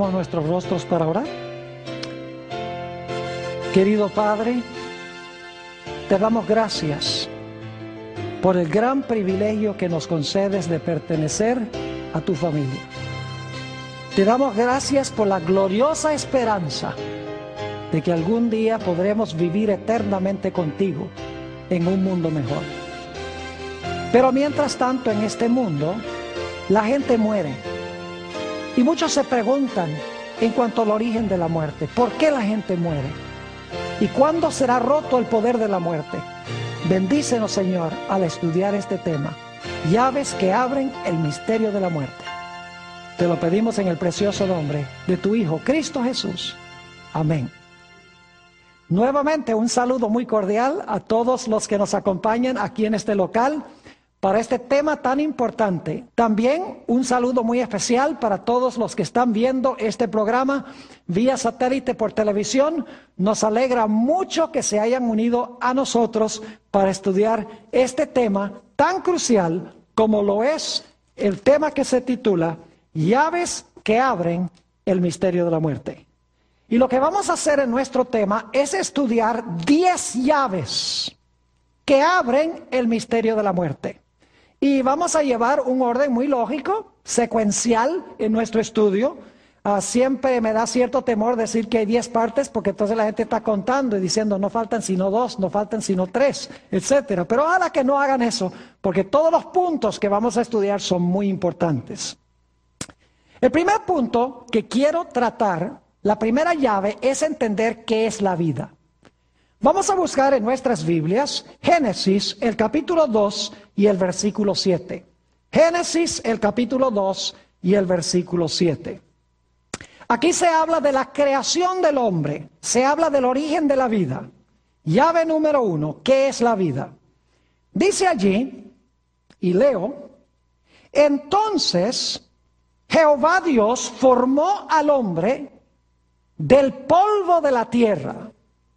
Inclinemos nuestros rostros para orar. Querido Padre, te damos gracias por el gran privilegio que nos concedes de pertenecer a tu familia. Te damos gracias por la gloriosa esperanza de que algún día podremos vivir eternamente contigo en un mundo mejor. Pero mientras tanto, en este mundo, la gente muere. Y muchos se preguntan en cuanto al origen de la muerte, ¿por qué la gente muere? ¿Y cuándo será roto el poder de la muerte? Bendícenos, Señor, al estudiar este tema. Llaves que abren el misterio de la muerte. Te lo pedimos en el precioso nombre de tu Hijo, Cristo Jesús. Amén. Nuevamente un saludo muy cordial a todos los que nos acompañan aquí en este local para este tema tan importante. También un saludo muy especial para todos los que están viendo este programa vía satélite por televisión. Nos alegra mucho que se hayan unido a nosotros para estudiar este tema tan crucial como lo es el tema que se titula Llaves que abren el misterio de la muerte. Y lo que vamos a hacer en nuestro tema es estudiar 10 llaves que abren el misterio de la muerte. Y vamos a llevar un orden muy lógico, secuencial en nuestro estudio. Siempre me da cierto temor decir que hay 10 partes, porque entonces la gente está contando y diciendo no faltan sino 2, no faltan sino 3, etc. Pero ojalá que no hagan eso, porque todos los puntos que vamos a estudiar son muy importantes. El primer punto que quiero tratar, la primera llave, es entender qué es la vida. Vamos a buscar en nuestras Biblias Génesis, el capítulo 2 y el versículo 7. Génesis, el capítulo 2 y el versículo 7. Aquí se habla de la creación del hombre, se habla del origen de la vida. Llave número 1, ¿qué es la vida? Dice allí, y leo, entonces Jehová Dios formó al hombre del polvo de la tierra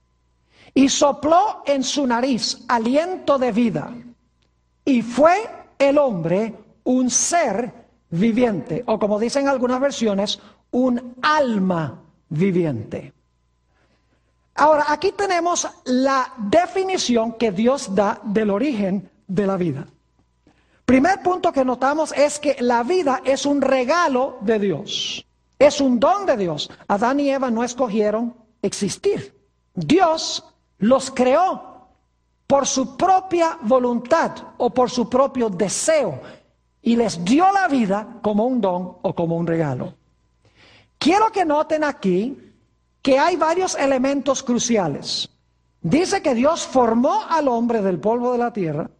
y sopló en su nariz aliento de vida, y fue el hombre un ser viviente, o como dicen algunas versiones, un alma viviente. Ahora, aquí tenemos la definición que Dios da del origen de la vida. Primer punto que notamos es que la vida es un regalo de Dios, es un don de Dios. Adán y Eva no escogieron existir. Dios los creó por su propia voluntad o por su propio deseo y les dio la vida como un don o como un regalo. Quiero que noten aquí que hay varios elementos cruciales. Dice que Dios formó al hombre del polvo de la tierra,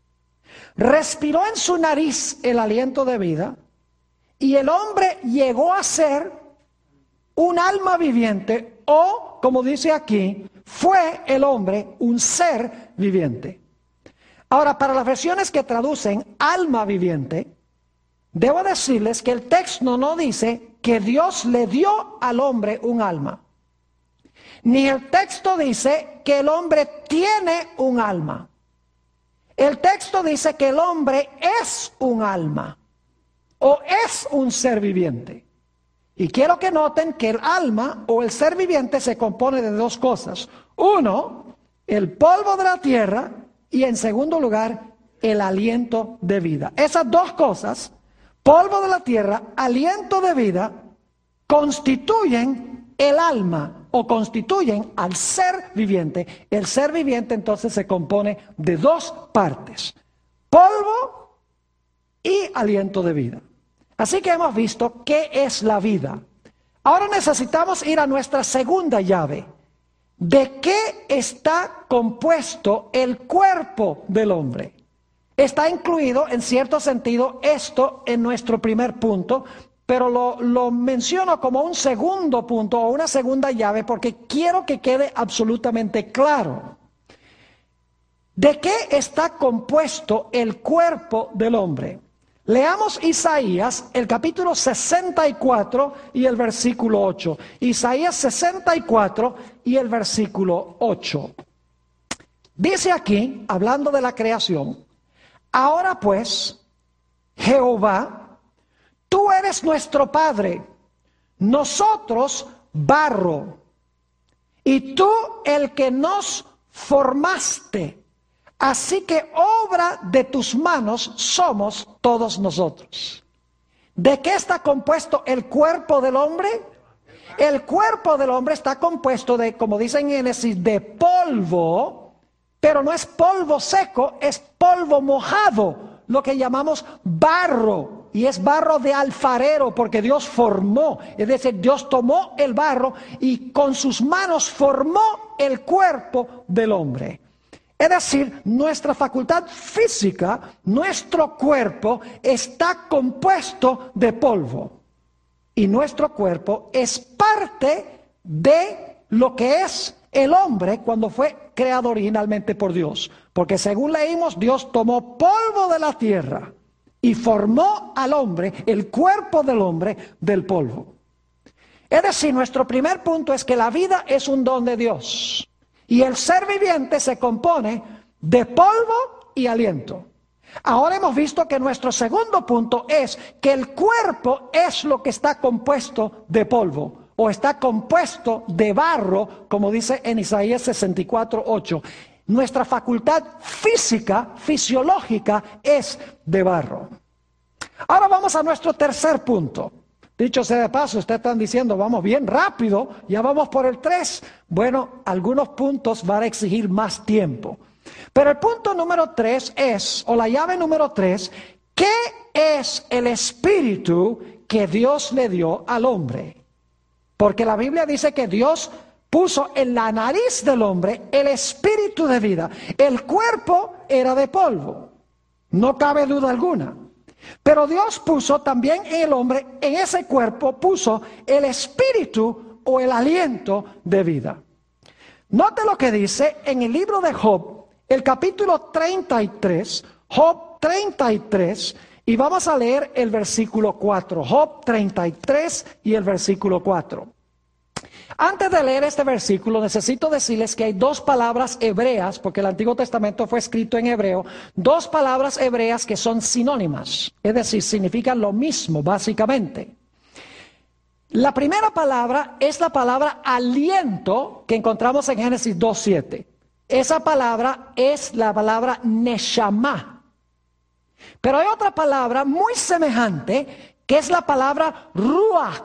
respiró en su nariz el aliento de vida y el hombre llegó a ser un alma viviente o, como dice aquí, fue el hombre un ser viviente. Ahora, para las versiones que traducen alma viviente, debo decirles que el texto no dice que Dios le dio al hombre un alma. Ni el texto dice que el hombre tiene un alma. El texto dice que el hombre es un alma o es un ser viviente. Y quiero que noten que el alma o el ser viviente se compone de dos cosas. Uno, el polvo de la tierra y en segundo lugar, el aliento de vida. Esas dos cosas, polvo de la tierra, aliento de vida, constituyen el alma o constituyen al ser viviente. El ser viviente entonces se compone de dos partes, polvo y aliento de vida. Así que hemos visto qué es la vida. Ahora necesitamos ir a nuestra segunda llave. ¿De qué está compuesto el cuerpo del hombre? Está incluido en cierto sentido esto en nuestro primer punto, pero lo menciono como un segundo punto o una segunda llave porque quiero que quede absolutamente claro. ¿De qué está compuesto el cuerpo del hombre? Leamos Isaías, el capítulo 64 y el versículo 8. Isaías 64 y el versículo 8. Dice aquí, hablando de la creación, ahora pues, Jehová, tú eres nuestro Padre, nosotros barro, y tú el que nos formaste. Así que obra de tus manos somos todos nosotros. ¿De qué está compuesto el cuerpo del hombre? El cuerpo del hombre está compuesto de, como dice en Génesis, de polvo, pero no es polvo seco, es polvo mojado, lo que llamamos barro, y es barro de alfarero, porque Dios formó, es decir, Dios tomó el barro y con sus manos formó el cuerpo del hombre. Es decir, nuestra facultad física, nuestro cuerpo está compuesto de polvo. Y nuestro cuerpo es parte de lo que es el hombre cuando fue creado originalmente por Dios. Porque según leímos, Dios tomó polvo de la tierra y formó al hombre, el cuerpo del hombre, del polvo. Es decir, nuestro primer punto es que la vida es un don de Dios. Y el ser viviente se compone de polvo y aliento. Ahora hemos visto que nuestro segundo punto es que el cuerpo es lo que está compuesto de polvo o está compuesto de barro, como dice en Isaías 64:8. Nuestra facultad física, fisiológica, es de barro. Ahora vamos a nuestro tercer punto. Dicho sea de paso, ustedes están diciendo, vamos bien rápido, ya vamos por el 3. Bueno, algunos puntos van a exigir más tiempo. Pero el punto número 3 es, o la llave número 3, ¿qué es el espíritu que Dios le dio al hombre? Porque la Biblia dice que Dios puso en la nariz del hombre el espíritu de vida. El cuerpo era de polvo, no cabe duda alguna. Pero Dios puso también en el hombre, en ese cuerpo, puso el espíritu o el aliento de vida. Note lo que dice en el libro de Job, el capítulo 33, Job 33, y vamos a leer el versículo 4. Job 33 y el versículo 4. Antes de leer este versículo, necesito decirles que hay dos palabras hebreas, porque el Antiguo Testamento fue escrito en hebreo, dos palabras hebreas que son sinónimas, es decir, significan lo mismo, básicamente. La primera palabra es la palabra aliento, que encontramos en Génesis 2:7. Esa palabra es la palabra neshama. Pero hay otra palabra muy semejante, que es la palabra ruach.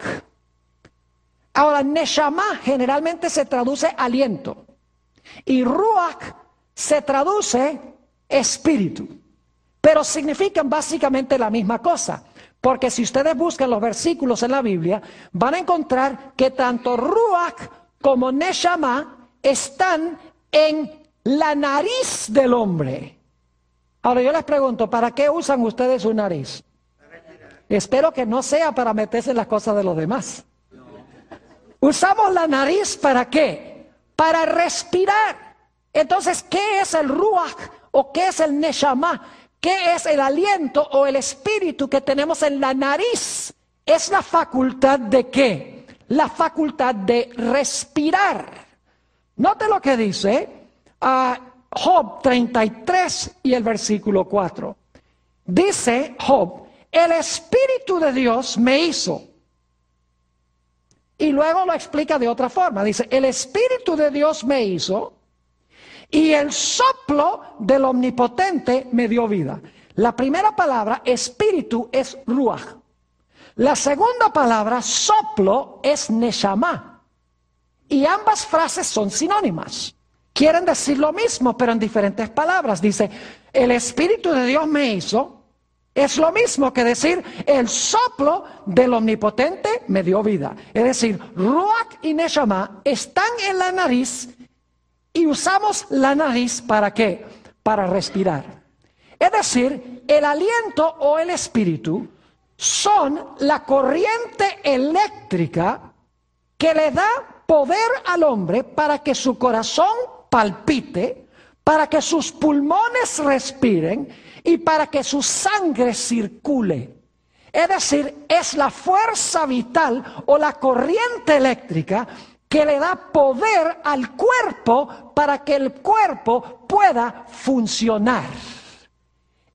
Ahora, neshama generalmente se traduce aliento y ruach se traduce espíritu, pero significan básicamente la misma cosa, porque si ustedes buscan los versículos en la Biblia, van a encontrar que tanto ruach como neshama están en la nariz del hombre. Ahora yo les pregunto, ¿para qué usan ustedes su nariz? Espero que no sea para meterse en las cosas de los demás. Usamos la nariz ¿para qué? Para respirar. Entonces, ¿qué es el ruach o qué es el neshama? ¿Qué es el aliento o el espíritu que tenemos en la nariz? Es la facultad de ¿qué? La facultad de respirar. Note lo que dice Job 33 y el versículo 4. Dice Job, el Espíritu de Dios me hizo. Y luego lo explica de otra forma. Dice, el Espíritu de Dios me hizo y el soplo del Omnipotente me dio vida. La primera palabra, espíritu, es ruach. La segunda palabra, soplo, es neshama. Y ambas frases son sinónimas. Quieren decir lo mismo, pero en diferentes palabras. Dice, el Espíritu de Dios me hizo. Es lo mismo que decir, el soplo del Omnipotente me dio vida. Es decir, ruach y neshama están en la nariz y usamos la nariz ¿para qué? Para respirar. Es decir, el aliento o el espíritu son la corriente eléctrica que le da poder al hombre para que su corazón palpite, para que sus pulmones respiren y para que su sangre circule. Es decir, es la fuerza vital o la corriente eléctrica que le da poder al cuerpo para que el cuerpo pueda funcionar.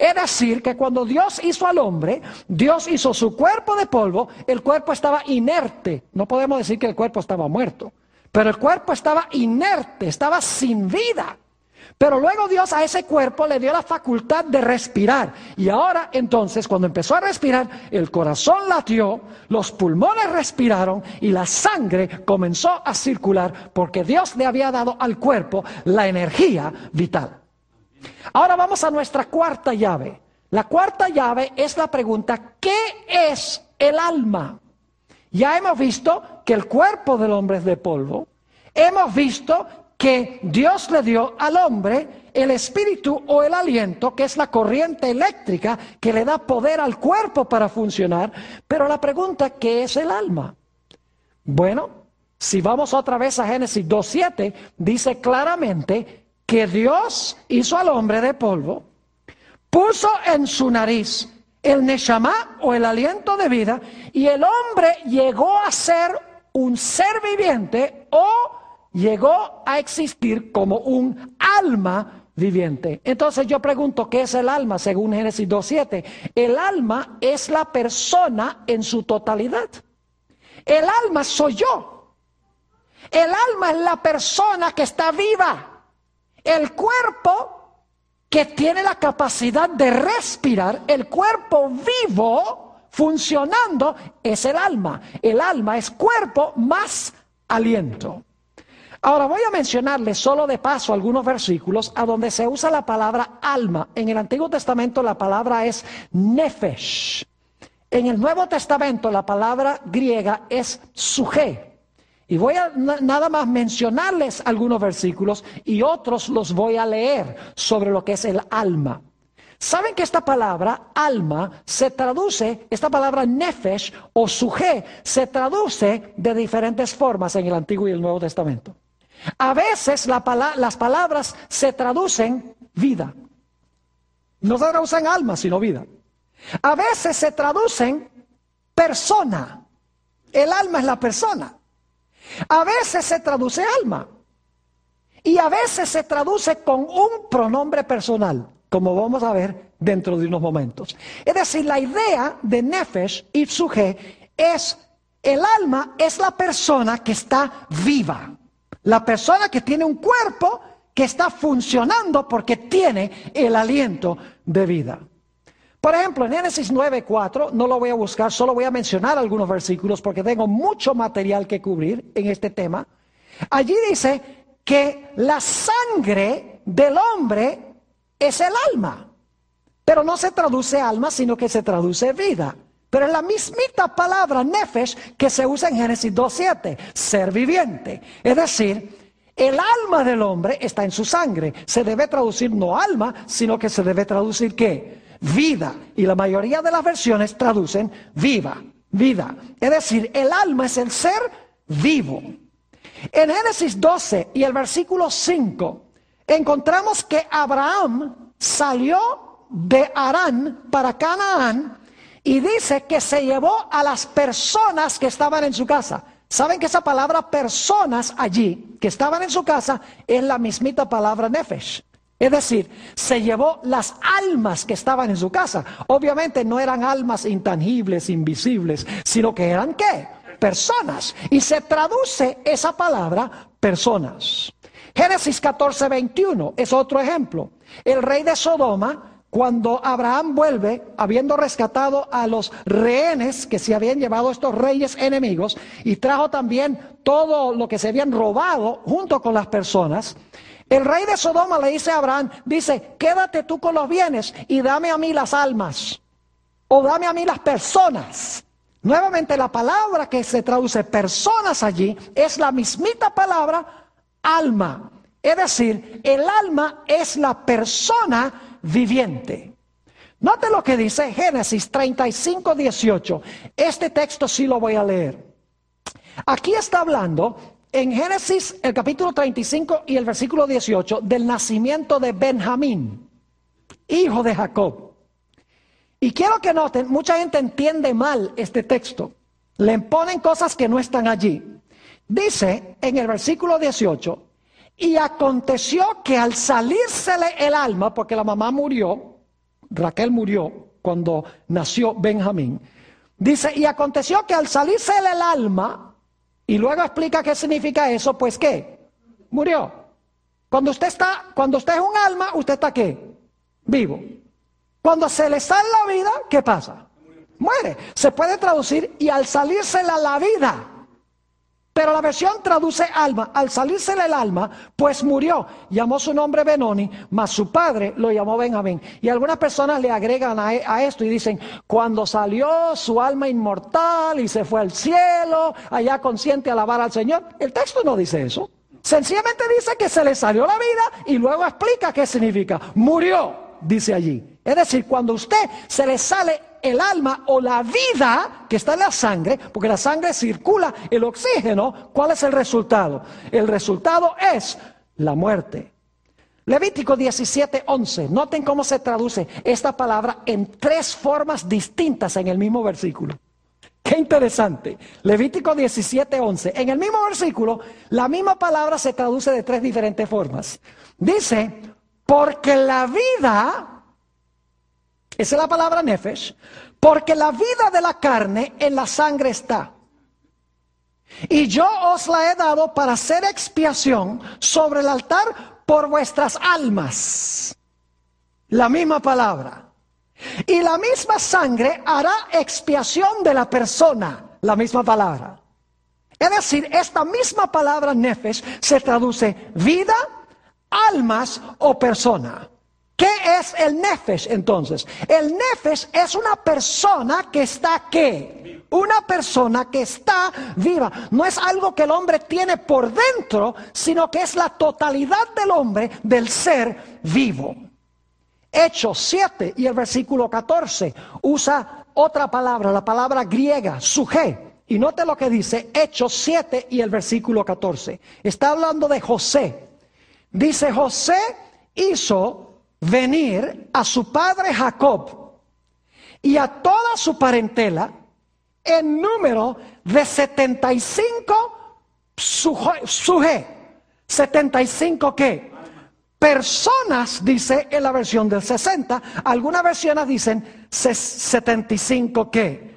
Es decir, que cuando Dios hizo al hombre, Dios hizo su cuerpo de polvo, el cuerpo estaba inerte. No podemos decir que el cuerpo estaba muerto, pero el cuerpo estaba inerte, estaba sin vida. Pero luego Dios a ese cuerpo le dio la facultad de respirar. Y ahora entonces, cuando empezó a respirar, el corazón latió, los pulmones respiraron y la sangre comenzó a circular porque Dios le había dado al cuerpo la energía vital. Ahora vamos a nuestra cuarta llave. La cuarta llave es la pregunta: ¿qué es el alma? Ya hemos visto que el cuerpo del hombre es de polvo. Hemos visto que Dios le dio al hombre el espíritu o el aliento, que es la corriente eléctrica que le da poder al cuerpo para funcionar. Pero la pregunta: ¿qué es el alma? Bueno, si vamos otra vez a Génesis 2:7, dice claramente que Dios hizo al hombre de polvo, puso en su nariz el neshama o el aliento de vida, y el hombre llegó a ser un ser viviente o llegó a existir como un alma viviente. Entonces yo pregunto, ¿qué es el alma? Según Génesis 2:7, el alma es la persona en su totalidad. El alma soy yo. El alma es la persona que está viva. El cuerpo que tiene la capacidad de respirar, el cuerpo vivo funcionando, es el alma. El alma es cuerpo más aliento. Ahora voy a mencionarles solo de paso algunos versículos a donde se usa la palabra alma. En el Antiguo Testamento la palabra es nefesh. En el Nuevo Testamento la palabra griega es suje. Y voy a nada más mencionarles algunos versículos y otros los voy a leer sobre lo que es el alma. ¿Saben que esta palabra alma se traduce, esta palabra nefesh o suje, se traduce de diferentes formas en el Antiguo y el Nuevo Testamento? A veces las palabras se traducen vida. No se traducen alma, sino vida. A veces se traducen persona. El alma es la persona. A veces se traduce alma. Y a veces se traduce con un pronombre personal, como vamos a ver dentro de unos momentos. Es decir, la idea de nefesh y suje es: el alma es la persona que está viva. La persona que tiene un cuerpo que está funcionando porque tiene el aliento de vida. Por ejemplo, en Génesis 9:4, no lo voy a buscar, solo voy a mencionar algunos versículos porque tengo mucho material que cubrir en este tema. Allí dice que la sangre del hombre es el alma. Pero no se traduce alma, sino que se traduce vida. Pero es la mismita palabra nefesh que se usa en Génesis 2:7, ser viviente. Es decir, el alma del hombre está en su sangre. Se debe traducir no alma, sino que se debe traducir ¿qué? Vida. Y la mayoría de las versiones traducen viva, vida. Es decir, el alma es el ser vivo. En Génesis 12 y el versículo 5 encontramos que Abraham salió de Harán para Canaán y dice que se llevó a las personas que estaban en su casa. ¿Saben que esa palabra personas allí, que estaban en su casa, es la mismita palabra nefesh? Es decir, se llevó las almas que estaban en su casa. Obviamente no eran almas intangibles, invisibles, sino que eran ¿qué? Personas. Y se traduce esa palabra personas. Génesis 14:21 es otro ejemplo. El rey de Sodoma, cuando Abraham vuelve, habiendo rescatado a los rehenes que se habían llevado estos reyes enemigos, y trajo también todo lo que se habían robado junto con las personas, el rey de Sodoma le dice a Abraham, dice, quédate tú con los bienes y dame a mí las almas, o dame a mí las personas. Nuevamente la palabra que se traduce personas allí es la mismita palabra alma. Es decir, el alma es la persona viviente. Note lo que dice Génesis 35:18. Este texto sí lo voy a leer. Aquí está hablando en Génesis, el capítulo 35 y el versículo 18, del nacimiento de Benjamín, hijo de Jacob. Y quiero que noten, mucha gente entiende mal este texto. Le ponen cosas que no están allí. Dice en el versículo 18, y aconteció que al salírsele el alma, porque la mamá murió, Raquel murió cuando nació Benjamín. Dice, y aconteció que al salirse el alma, y luego explica qué significa eso, pues ¿qué? Murió. Cuando usted es un alma, ¿usted está qué? Vivo. Cuando se le sale la vida, ¿qué pasa? Muere. Se puede traducir, y al salirse la vida. Pero la versión traduce alma. Al salírsele el alma, pues murió. Llamó su nombre Benoni, mas su padre lo llamó Benjamín. Y algunas personas le agregan a esto y dicen, cuando salió su alma inmortal y se fue al cielo, allá consciente a alabar al Señor. El texto no dice eso. Sencillamente dice que se le salió la vida y luego explica qué significa. Murió, dice allí. Es decir, cuando usted se le sale el alma o la vida que está en la sangre, porque la sangre circula el oxígeno, ¿cuál es el resultado? El resultado es la muerte. Levítico 17:11. Noten cómo se traduce esta palabra en 3 formas distintas en el mismo versículo. Qué interesante. Levítico 17:11. En el mismo versículo, la misma palabra se traduce de 3 diferentes formas. Dice, porque la vida... Esa es la palabra nefesh, porque la vida de la carne en la sangre está. Y yo os la he dado para hacer expiación sobre el altar por vuestras almas. La misma palabra. Y la misma sangre hará expiación de la persona. La misma palabra. Es decir, esta misma palabra nefesh se traduce vida, almas o persona. ¿Qué es el nefesh entonces? El nefesh es una persona que está ¿qué? Una persona que está viva. No es algo que el hombre tiene por dentro, sino que es la totalidad del hombre, del ser vivo. Hechos 7 y el versículo 14 usa otra palabra, la palabra griega, suje. Y note lo que dice Hechos 7 y el versículo 14. Está hablando de José. Dice, José hizo venir a su padre Jacob y a toda su parentela en número de 75 suje. 75 ¿qué? Personas, dice en la versión del 60. Algunas versiones dicen 75 ¿qué?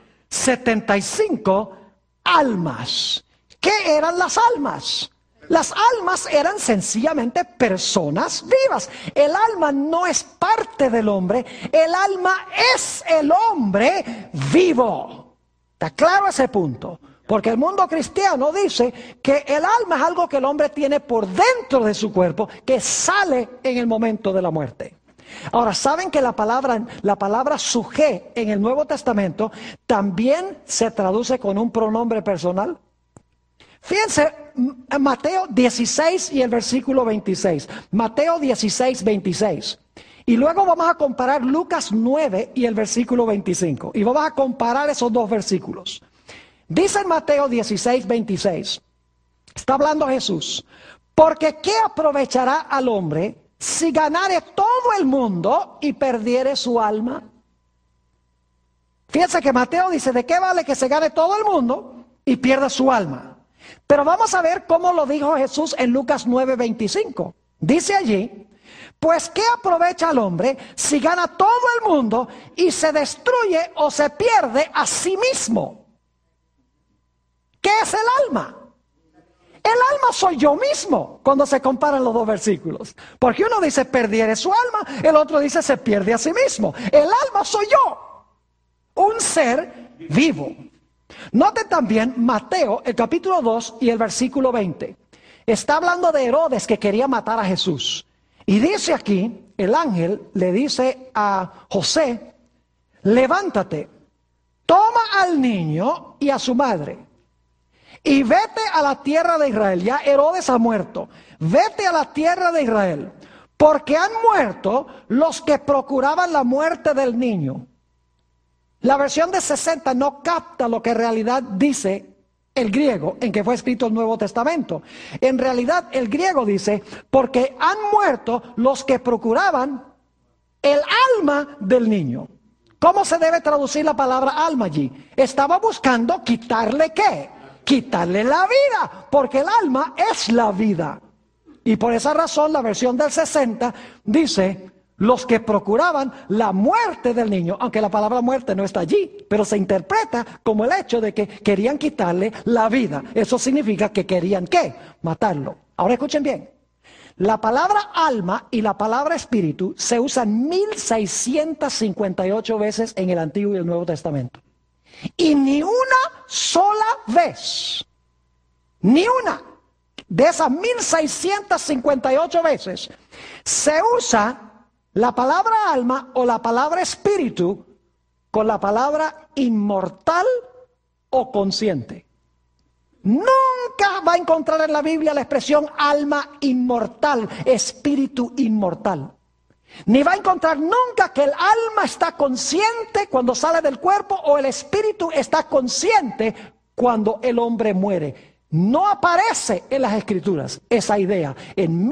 75 almas. ¿Qué eran las almas? Las almas eran sencillamente personas vivas. El alma no es parte del hombre, el alma es el hombre vivo. ¿Está claro ese punto? Porque el mundo cristiano dice que el alma es algo que el hombre tiene por dentro de su cuerpo, que sale en el momento de la muerte. Ahora, ¿saben que la palabra suje en el Nuevo Testamento también se traduce con un pronombre personal? Fíjense, Mateo 16 y el versículo 26. Mateo 16, 26. Y luego vamos a comparar Lucas 9 y el versículo 25. Y vamos a comparar esos 2 versículos. Dice en Mateo 16, 26. Está hablando Jesús. Porque ¿qué aprovechará al hombre si ganare todo el mundo y perdiere su alma? Fíjense que Mateo dice, ¿de qué vale que se gane todo el mundo y pierda su alma? Pero vamos a ver cómo lo dijo Jesús en Lucas 9:25. Dice allí, pues ¿qué aprovecha al hombre si gana todo el mundo y se destruye o se pierde a sí mismo? ¿Qué es el alma? El alma soy yo mismo cuando se comparan los 2 versículos. Porque uno dice perdiere su alma, el otro dice se pierde a sí mismo. El alma soy yo, un ser vivo. Noten también Mateo, el capítulo 2 y el versículo 20. Está hablando de Herodes que quería matar a Jesús. Y dice aquí, el ángel le dice a José, levántate, toma al niño y a su madre, y vete a la tierra de Israel. Ya Herodes ha muerto. Vete a la tierra de Israel, porque han muerto los que procuraban la muerte del niño. La versión de 60 no capta lo que en realidad dice el griego en que fue escrito el Nuevo Testamento. En realidad el griego dice, porque han muerto los que procuraban el alma del niño. ¿Cómo se debe traducir la palabra alma allí? Estaba buscando quitarle ¿qué? Quitarle la vida, porque el alma es la vida. Y por esa razón la versión del 60 dice, los que procuraban la muerte del niño, aunque la palabra muerte no está allí, pero se interpreta como el hecho de que querían quitarle la vida. Eso significa que querían, ¿qué? Matarlo. Ahora escuchen bien. La palabra alma y la palabra espíritu se usan 1658 veces en el Antiguo y el Nuevo Testamento. Y ni una sola vez, ni una de esas 1658 veces se usa la palabra alma o la palabra espíritu con la palabra inmortal o consciente. Nunca va a encontrar en la Biblia la expresión alma inmortal, espíritu inmortal. Ni va a encontrar nunca que el alma está consciente cuando sale del cuerpo o el espíritu está consciente cuando el hombre muere. No aparece en las Escrituras esa idea. En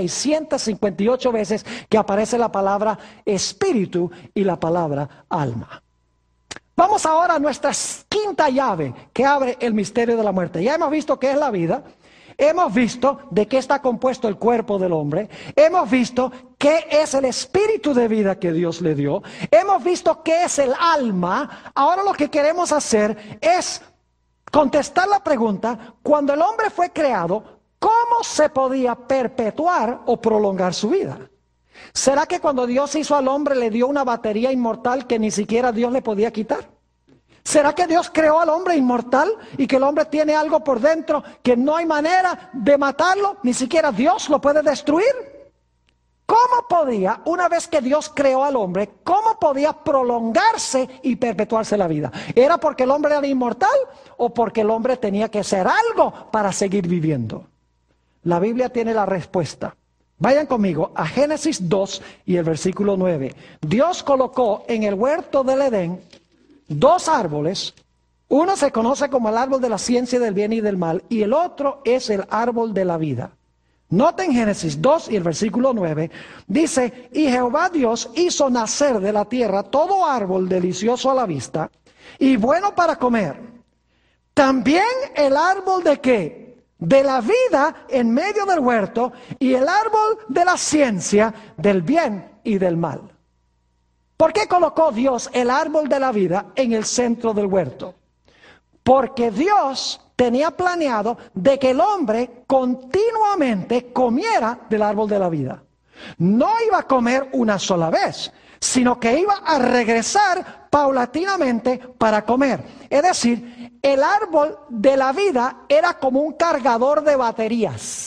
1658 veces que aparece la palabra espíritu y la palabra alma. Vamos ahora a nuestra quinta llave que abre el misterio de la muerte. Ya hemos visto qué es la vida. Hemos visto de qué está compuesto el cuerpo del hombre. Hemos visto qué es el espíritu de vida que Dios le dio. Hemos visto qué es el alma. Ahora lo que queremos hacer es contestar la pregunta, cuando el hombre fue creado, ¿cómo se podía perpetuar o prolongar su vida? ¿Será que cuando Dios hizo al hombre le dio una batería inmortal que ni siquiera Dios le podía quitar? ¿Será que Dios creó al hombre inmortal y que el hombre tiene algo por dentro que no hay manera de matarlo? Ni siquiera Dios lo puede destruir. ¿Cómo podía, una vez que Dios creó al hombre, cómo podía prolongarse y perpetuarse la vida? ¿Era porque el hombre era inmortal o porque el hombre tenía que hacer algo para seguir viviendo? La Biblia tiene la respuesta. Vayan conmigo a Génesis 2 y el versículo 9. Dios colocó en el huerto del Edén dos árboles. Uno se conoce como el árbol de la ciencia del bien y del mal y el otro es el árbol de la vida. Noten Génesis 2 y el versículo 9, dice, y Jehová Dios hizo nacer de la tierra todo árbol delicioso a la vista y bueno para comer. También el árbol de ¿qué? De la vida en medio del huerto y el árbol de la ciencia del bien y del mal. ¿Por qué colocó Dios el árbol de la vida en el centro del huerto? Porque Dios tenía planeado de que el hombre continuamente comiera del árbol de la vida. No iba a comer una sola vez, sino que iba a regresar paulatinamente para comer. Es decir, el árbol de la vida era como un cargador de baterías.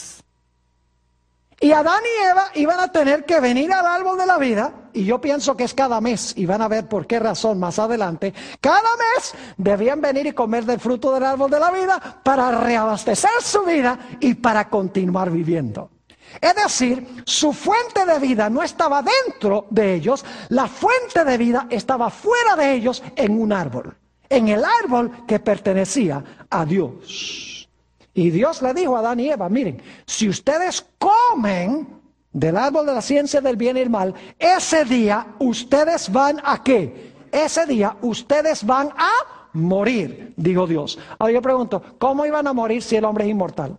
Y Adán y Eva iban a tener que venir al árbol de la vida, y yo pienso que es cada mes, y van a ver por qué razón más adelante. Cada mes debían venir y comer del fruto del árbol de la vida para reabastecer su vida y para continuar viviendo. Es decir, su fuente de vida no estaba dentro de ellos, la fuente de vida estaba fuera de ellos en un árbol, en el árbol que pertenecía a Dios. Y Dios le dijo a Adán y Eva, miren, si ustedes comen del árbol de la ciencia del bien y el mal, ese día ustedes van a ¿qué? Ese día ustedes van a morir, dijo Dios. Ahora yo pregunto, ¿cómo iban a morir si el hombre es inmortal?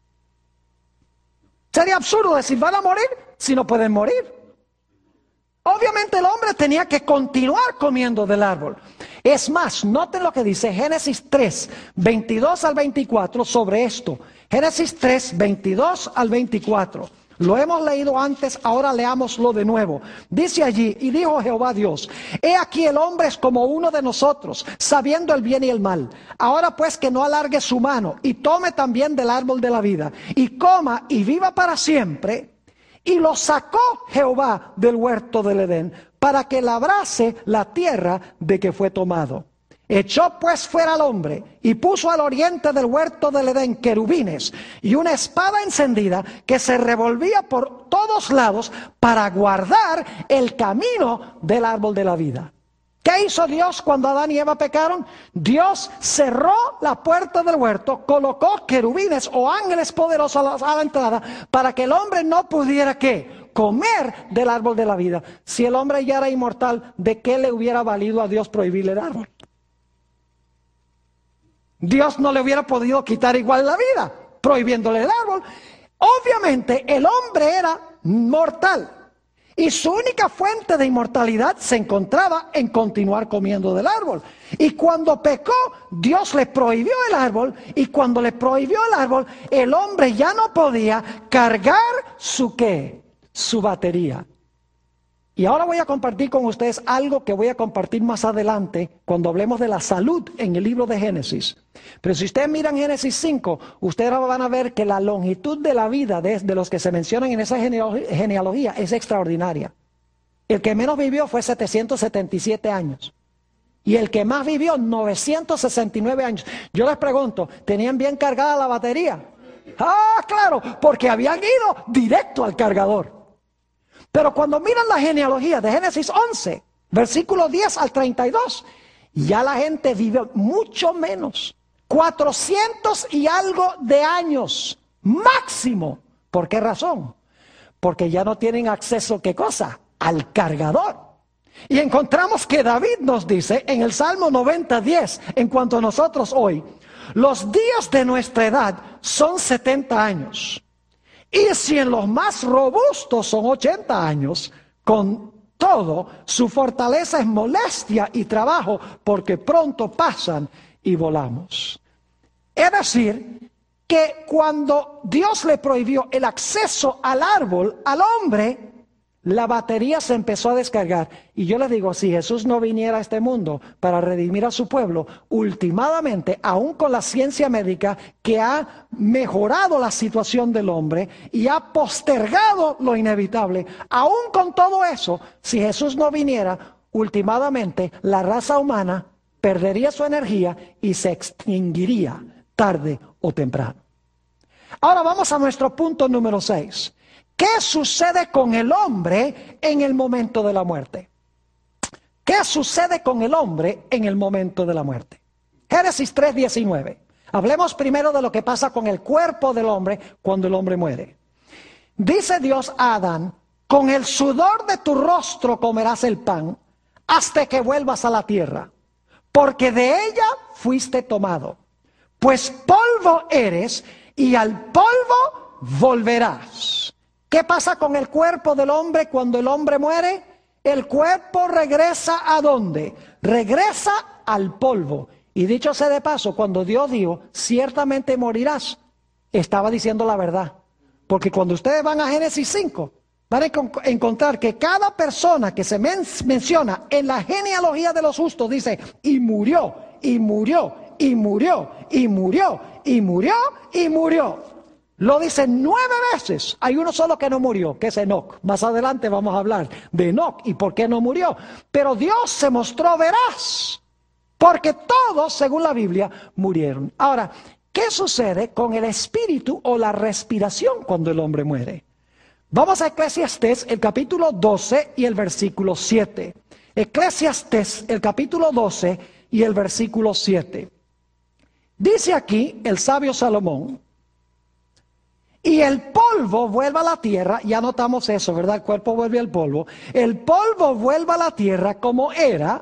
Sería absurdo decir, ¿van a morir si no pueden morir? Obviamente el hombre tenía que continuar comiendo del árbol. Es más, noten lo que dice Génesis 3, 22 al 24 sobre esto. Génesis 3, 22 al 24. Lo hemos leído antes, ahora leámoslo de nuevo. Dice allí, y dijo Jehová Dios, he aquí el hombre es como uno de nosotros, sabiendo el bien y el mal. Ahora pues que no alargue su mano y tome también del árbol de la vida y coma y viva para siempre. Y lo sacó Jehová del huerto del Edén para que labrase la tierra de que fue tomado. Echó pues fuera al hombre y puso al oriente del huerto del Edén querubines y una espada encendida que se revolvía por todos lados para guardar el camino del árbol de la vida. ¿Qué hizo Dios cuando Adán y Eva pecaron? Dios cerró la puerta del huerto, colocó querubines o ángeles poderosos a la entrada para que el hombre no pudiera ¿qué? Comer del árbol de la vida. Si el hombre ya era inmortal, ¿de qué le hubiera valido a Dios prohibirle el árbol? Dios no le hubiera podido quitar igual la vida, prohibiéndole el árbol. Obviamente el hombre era mortal. Y su única fuente de inmortalidad se encontraba en continuar comiendo del árbol. Y cuando pecó, Dios le prohibió el árbol. Y cuando le prohibió el árbol, el hombre ya no podía cargar su ¿qué? Su batería. Y ahora voy a compartir con ustedes algo que voy a compartir más adelante cuando hablemos de la salud en el libro de Génesis. Pero si ustedes miran Génesis 5, ustedes van a ver que la longitud de la vida de los que se mencionan en esa genealogía es extraordinaria. El que menos vivió fue 777 años. Y el que más vivió, 969 años. Yo les pregunto, ¿tenían bien cargada la batería? Ah, claro, porque habían ido directo al cargador. Pero cuando miran la genealogía de Génesis 11, versículo 10 al 32, ya la gente vive mucho menos. 400 y algo de años, máximo. ¿Por qué razón? Porque ya no tienen acceso, ¿qué cosa? Al cargador. Y encontramos que David nos dice en el Salmo 90:10, en cuanto a nosotros hoy, los días de nuestra edad son 70 años. Y si en los más robustos son 80 años, con todo, su fortaleza es molestia y trabajo, porque pronto pasan y volamos. Es decir, que cuando Dios le prohibió el acceso al árbol, al hombre, la batería se empezó a descargar. Y yo les digo, si Jesús no viniera a este mundo para redimir a su pueblo, ultimadamente, aún con la ciencia médica que ha mejorado la situación del hombre y ha postergado lo inevitable, aún con todo eso, si Jesús no viniera, ultimadamente la raza humana perdería su energía y se extinguiría tarde o temprano. Ahora vamos a nuestro punto número 6. ¿Qué sucede con el hombre en el momento de la muerte? ¿Qué sucede con el hombre en el momento de la muerte? Génesis 3:19. Hablemos primero de lo que pasa con el cuerpo del hombre cuando el hombre muere. Dice Dios a Adán, con el sudor de tu rostro comerás el pan hasta que vuelvas a la tierra, porque de ella fuiste tomado. Pues polvo eres y al polvo volverás. ¿Qué pasa con el cuerpo del hombre cuando el hombre muere? El cuerpo regresa ¿a dónde? Regresa al polvo. Y dicho sea de paso, cuando Dios dijo, ciertamente morirás, estaba diciendo la verdad. Porque cuando ustedes van a Génesis 5, van a encontrar que cada persona que se menciona en la genealogía de los justos dice, y murió, y murió, y murió, y murió, y murió, y murió. Lo dice 9 veces. Hay uno solo que no murió, que es Enoc. Más adelante vamos a hablar de Enoc y por qué no murió. Pero Dios se mostró veraz, porque todos, según la Biblia, murieron. Ahora, ¿qué sucede con el espíritu o la respiración cuando el hombre muere? Vamos a Eclesiastés, el capítulo 12 y el versículo 7. Eclesiastés, el capítulo 12 y el versículo 7. Dice aquí el sabio Salomón, y el polvo vuelve a la tierra, ya notamos eso, ¿verdad? El cuerpo vuelve al polvo. El polvo vuelve a la tierra como era,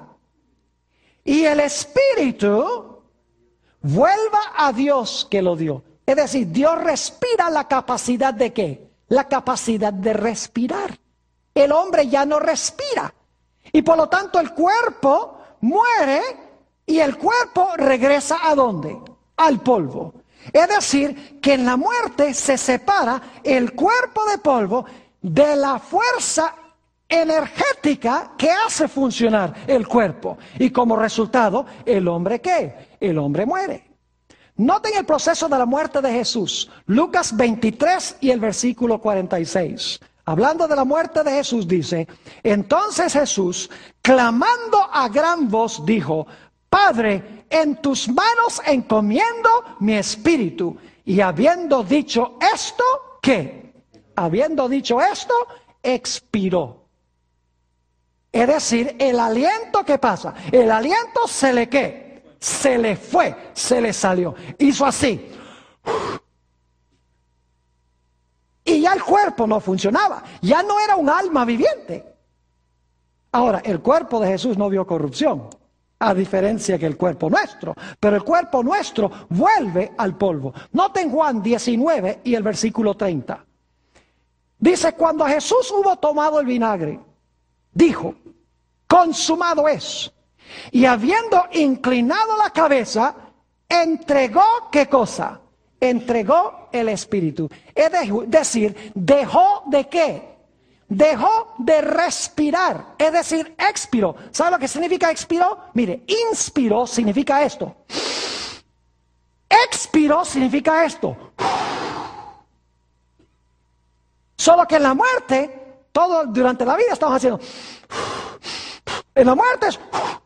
y el espíritu vuelva a Dios que lo dio. Es decir, Dios respira la capacidad de ¿qué? La capacidad de respirar. El hombre ya no respira. Y por lo tanto el cuerpo muere y el cuerpo regresa ¿a dónde? Al polvo. Es decir, que en la muerte se separa el cuerpo de polvo de la fuerza energética que hace funcionar el cuerpo. Y como resultado, ¿el hombre qué? El hombre muere. Noten el proceso de la muerte de Jesús. Lucas 23 y el versículo 46. Hablando de la muerte de Jesús dice, entonces Jesús, clamando a gran voz, dijo, Padre, en tus manos encomiendo mi espíritu. Y habiendo dicho esto, ¿qué? Habiendo dicho esto, expiró. Es decir, el aliento, ¿qué pasa? El aliento se le ¿qué? Se le fue, se le salió. Hizo así. Y ya el cuerpo no funcionaba. Ya no era un alma viviente. Ahora, el cuerpo de Jesús no vio corrupción, a diferencia que el cuerpo nuestro. Pero el cuerpo nuestro vuelve al polvo. Noten Juan 19 y el versículo 30. Dice, cuando Jesús hubo tomado el vinagre, dijo, consumado es. Y habiendo inclinado la cabeza, entregó, ¿qué cosa? Entregó el Espíritu. Es decir, dejó de ¿qué? Dejó de respirar. Es decir, expiró. ¿Sabe lo que significa expiró? Mire, inspiró significa esto. Expiró significa esto. Solo que en la muerte, todo durante la vida estamos haciendo. En la muerte es.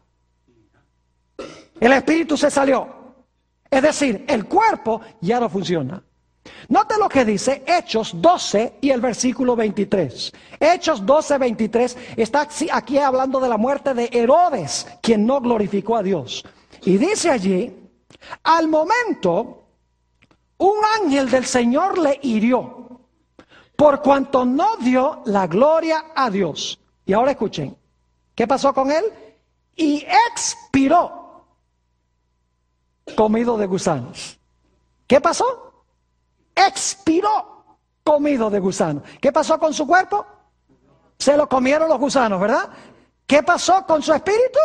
El espíritu se salió. Es decir, el cuerpo ya no funciona. Note lo que dice Hechos 12 y el versículo 23. Hechos 12, 23 está aquí hablando de la muerte de Herodes, quien no glorificó a Dios. Y dice allí, al momento, un ángel del Señor le hirió, por cuanto no dio la gloria a Dios. Y ahora escuchen, ¿qué pasó con él? Y expiró, comido de gusanos. ¿Qué pasó? Expiró, comido de gusanos. ¿Qué pasó con su cuerpo? Se lo comieron los gusanos, ¿verdad? ¿Qué pasó con su espíritu?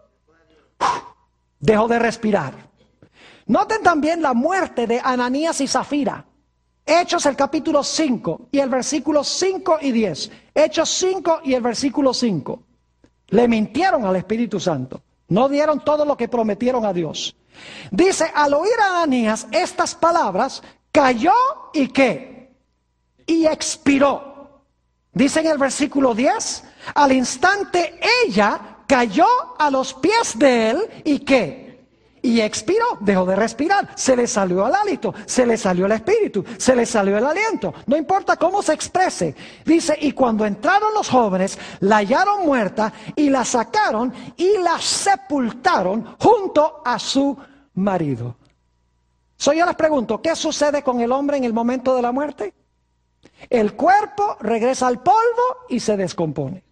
Dejó de respirar. Noten también la muerte de Ananías y Zafira. Hechos el capítulo 5 y el versículo 5 y 10. Hechos 5 y el versículo 5. Le mintieron al Espíritu Santo. No dieron todo lo que prometieron a Dios. Dice, al oír a Ananías estas palabras, cayó y ¿qué? Y expiró. Dice en el versículo 10, al instante ella cayó a los pies de él y ¿qué? Y expiró, dejó de respirar, se le salió el hálito, se le salió el espíritu, se le salió el aliento, no importa cómo se exprese. Dice, y cuando entraron los jóvenes, la hallaron muerta y la sacaron y la sepultaron junto a su marido. So, yo les pregunto, ¿qué sucede con el hombre en el momento de la muerte? El cuerpo regresa al polvo y se descompone.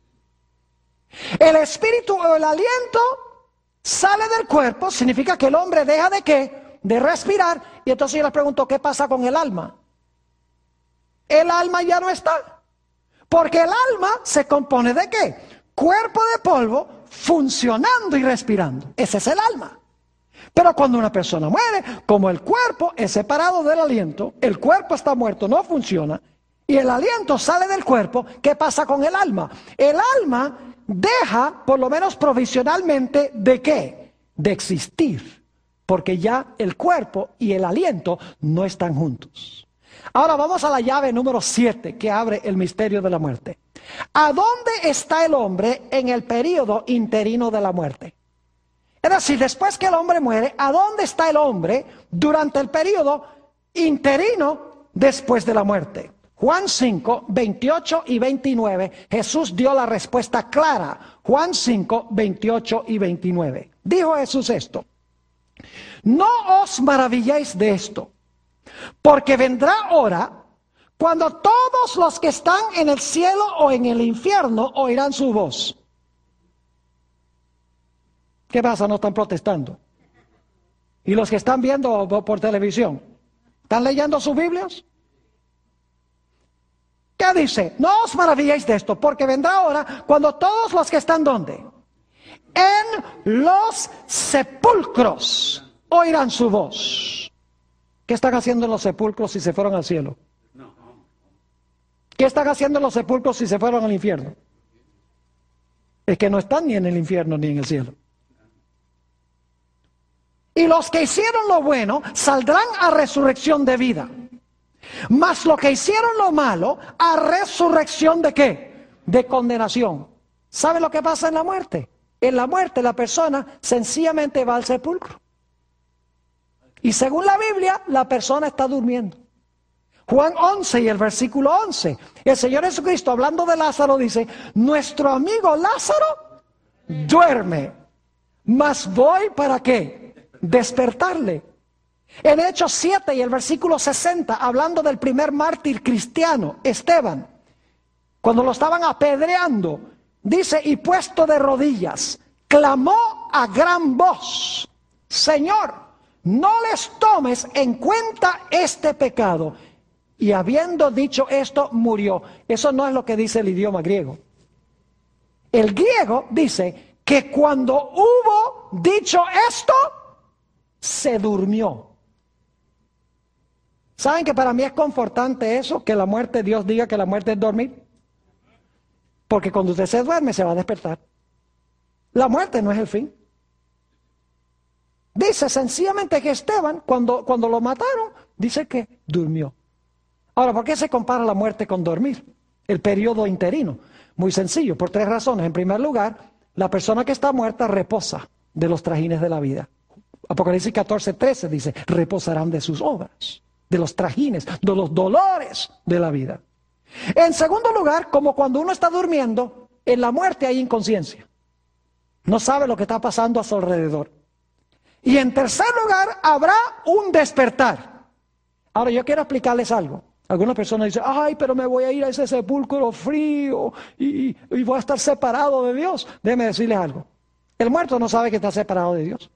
El espíritu o el aliento sale del cuerpo, significa que el hombre deja de ¿qué? De respirar. Y entonces yo les pregunto, ¿qué pasa con el alma? El alma ya no está. Porque el alma se compone de ¿qué? Cuerpo de polvo funcionando y respirando. Ese es el alma. Pero cuando una persona muere, como el cuerpo es separado del aliento, el cuerpo está muerto, no funciona, y el aliento sale del cuerpo, ¿qué pasa con el alma? El alma deja, por lo menos provisionalmente, ¿de qué? De existir, porque ya el cuerpo y el aliento no están juntos. Ahora vamos a la llave número 7 que abre el misterio de la muerte. ¿A dónde está el hombre en el período interino de la muerte? Es decir, después que el hombre muere, ¿a dónde está el hombre durante el período interino después de la muerte? Juan 5, 28 y 29, Jesús dio la respuesta clara. Juan 5, 28 y 29. Dijo Jesús esto: no os maravilléis de esto, porque vendrá hora cuando todos los que están en el cielo o en el infierno oirán su voz. ¿Qué pasa? No están protestando. ¿Y los que están viendo por televisión? ¿Están leyendo sus Biblias? ¿Qué dice? No os maravilléis de esto, porque vendrá hora cuando todos los que están ¿dónde? En los sepulcros oirán su voz. ¿Qué están haciendo en los sepulcros si se fueron al cielo? ¿Qué están haciendo en los sepulcros si se fueron al infierno? Es que no están ni en el infierno ni en el cielo. Y los que hicieron lo bueno saldrán a resurrección de vida. Mas los que hicieron lo malo a resurrección ¿de qué? De condenación. ¿Sabe lo que pasa en la muerte? En la muerte la persona sencillamente va al sepulcro. Y según la Biblia, la persona está durmiendo. Juan 11 y el versículo 11. El Señor Jesucristo, hablando de Lázaro, dice: nuestro amigo Lázaro duerme, mas voy ¿para qué? Despertarle. En Hechos 7 y el versículo 60, hablando del primer mártir cristiano, Esteban, cuando lo estaban apedreando, dice: y puesto de rodillas, clamó a gran voz: Señor, no les tomes en cuenta este pecado. y habiendo dicho esto, murió. Eso no es lo que dice el idioma griego. El griego dice que cuando hubo dicho esto, se durmió. ¿Saben que para mí es confortante eso? Que la muerte, Dios diga que la muerte es dormir. Porque cuando usted se duerme, se va a despertar. La muerte no es el fin. Dice sencillamente que Esteban, cuando lo mataron, dice que durmió. Ahora, ¿por qué se compara la muerte con dormir? El periodo interino. Muy sencillo, por 3 razones. En primer lugar, la persona que está muerta reposa de los trajines de la vida. Apocalipsis 14:13 dice, reposarán de sus obras, de los trajines, de los dolores de la vida. En segundo lugar, como cuando uno está durmiendo, en la muerte hay inconsciencia. No sabe lo que está pasando a su alrededor. Y en tercer lugar, habrá un despertar. Ahora, yo quiero explicarles algo. Algunas personas dicen, ay, pero me voy a ir a ese sepulcro frío y voy a estar separado de Dios. Déjenme decirles algo. El muerto no sabe que está separado de Dios.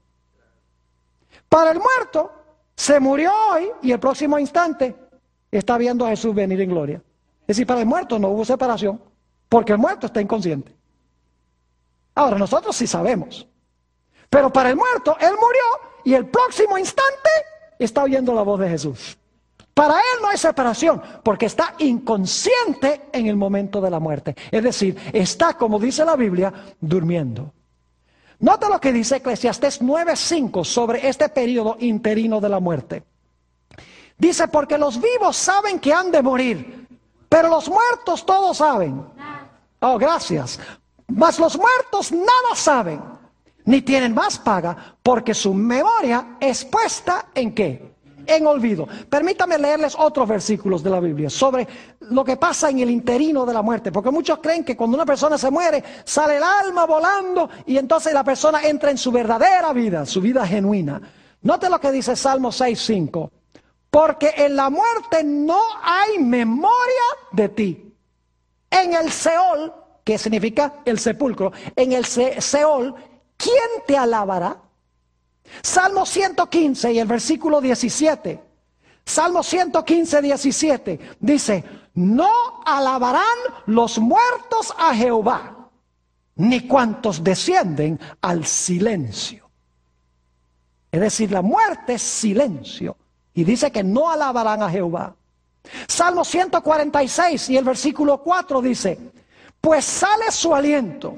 Para el muerto, se murió hoy y el próximo instante está viendo a Jesús venir en gloria. Es decir, para el muerto no hubo separación, porque el muerto está inconsciente. Ahora, nosotros sí sabemos. Pero para el muerto, él murió y el próximo instante está oyendo la voz de Jesús. Para él no hay separación, porque está inconsciente en el momento de la muerte. Es decir, está, como dice la Biblia, durmiendo. Nota lo que dice Eclesiastés 9:5 sobre este periodo interino de la muerte. Dice, porque los vivos saben que han de morir, pero los muertos todos saben. Oh, gracias. Mas los muertos nada saben, ni tienen más paga, porque su memoria es puesta ¿en qué? En olvido. Permítame leerles otros versículos de la Biblia sobre lo que pasa en el interino de la muerte, porque muchos creen que cuando una persona se muere, sale el alma volando y entonces la persona entra en su verdadera vida, su vida genuina. Note lo que dice Salmo 6:5, porque en la muerte no hay memoria de ti. En el Seol, que significa el sepulcro, en el Seol, ¿quién te alabará? Salmo 115 y el versículo 17. Salmo 115, 17 dice, no alabarán los muertos a Jehová, ni cuantos descienden al silencio. Es decir, la muerte es silencio. Y dice que no alabarán a Jehová. Salmo 146 y el versículo 4 dice, pues sale su aliento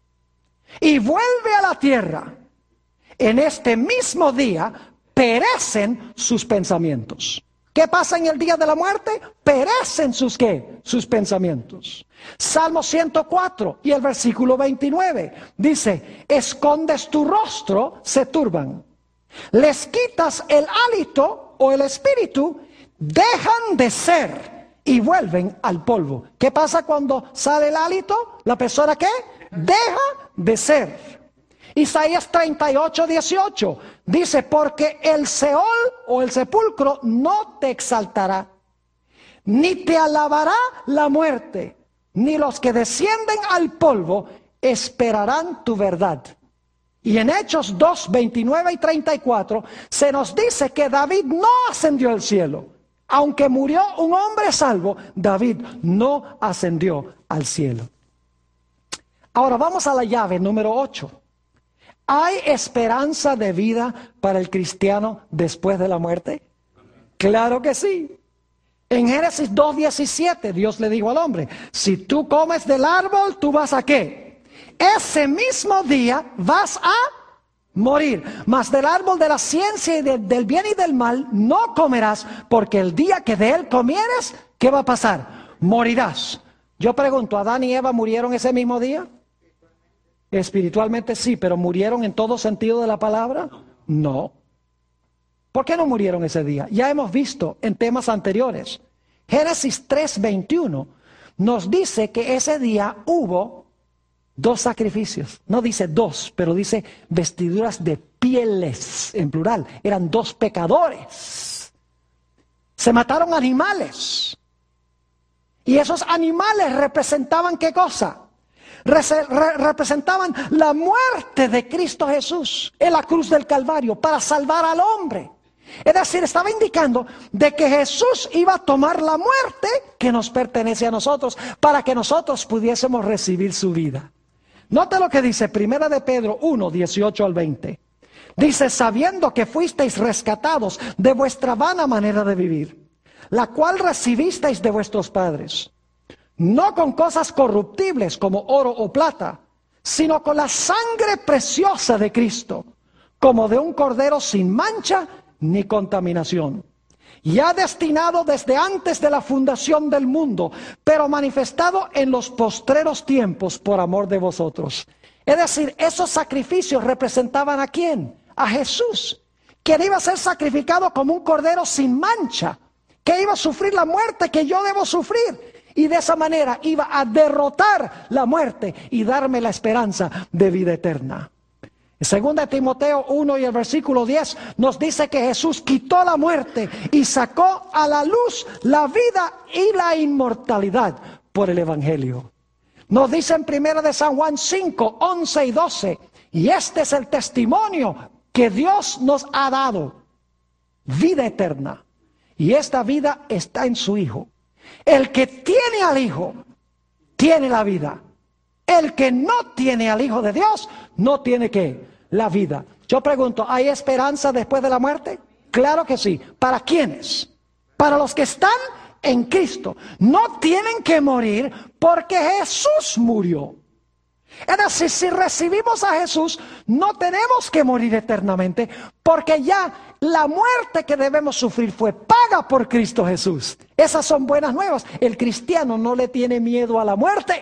y vuelve a la tierra. En este mismo día perecen sus pensamientos. ¿Qué pasa en el día de la muerte? Perecen sus ¿qué? Sus pensamientos. Salmo 104 y el versículo 29 dice, escondes tu rostro, se turban. Les quitas el hálito o el espíritu, dejan de ser y vuelven al polvo. ¿Qué pasa cuando sale el hálito? ¿La persona qué? Deja de ser. Isaías 38, 18 dice, porque el Seol o el sepulcro no te exaltará, ni te alabará la muerte, ni los que descienden al polvo esperarán tu verdad. Y en Hechos 2, 29 y 34 se nos dice que David no ascendió al cielo. Aunque murió un hombre salvo, David no ascendió al cielo. Ahora vamos a la llave número 8. ¿Hay esperanza de vida para el cristiano después de la muerte? Claro que sí. En Génesis 2:17 Dios le dijo al hombre, si tú comes del árbol, ¿tú vas a qué? Ese mismo día vas a morir. Mas del árbol de la ciencia y del bien y del mal no comerás, porque el día que de él comieres, ¿qué va a pasar? Morirás. Yo pregunto, ¿Adán y Eva murieron ese mismo día? Espiritualmente sí, pero ¿murieron en todo sentido de la palabra? No. ¿Por qué no murieron ese día? Ya hemos visto en temas anteriores. Génesis 3:21 nos dice que ese día hubo 2 sacrificios. No dice 2, pero dice vestiduras de pieles, en plural. Eran 2 pecadores. Se mataron animales. Y esos animales representaban ¿qué cosa? Representaban la muerte de Cristo Jesús en la cruz del Calvario para salvar al hombre. Es decir, estaba indicando de que Jesús iba a tomar la muerte que nos pertenece a nosotros para que nosotros pudiésemos recibir su vida. Note lo que dice Primera de Pedro 1, 18 al 20. Dice, sabiendo que fuisteis rescatados de vuestra vana manera de vivir, la cual recibisteis de vuestros padres, no con cosas corruptibles como oro o plata, sino con la sangre preciosa de Cristo, como de un cordero sin mancha ni contaminación, ya destinado desde antes de la fundación del mundo, pero manifestado en los postreros tiempos por amor de vosotros. Es decir, esos sacrificios representaban ¿a quién? A Jesús, quien iba a ser sacrificado como un cordero sin mancha, que iba a sufrir la muerte que yo debo sufrir, y de esa manera iba a derrotar la muerte y darme la esperanza de vida eterna. En 2 Timoteo 1 y el versículo 10 nos dice que Jesús quitó la muerte y sacó a la luz la vida y la inmortalidad por el Evangelio. Nos dice en 1 de San Juan 5, 11 y 12, y este es el testimonio que Dios nos ha dado, vida eterna, y esta vida está en su Hijo. El que tiene al Hijo, tiene la vida. El que no tiene al Hijo de Dios, no tiene ¿qué? La vida. Yo pregunto, ¿hay esperanza después de la muerte? Claro que sí. ¿Para quiénes? Para los que están en Cristo. No tienen que morir porque Jesús murió. Es decir, si recibimos a Jesús, no tenemos que morir eternamente, porque ya la muerte que debemos sufrir fue paga por Cristo Jesús. Esas son buenas nuevas. El cristiano no le tiene miedo a la muerte.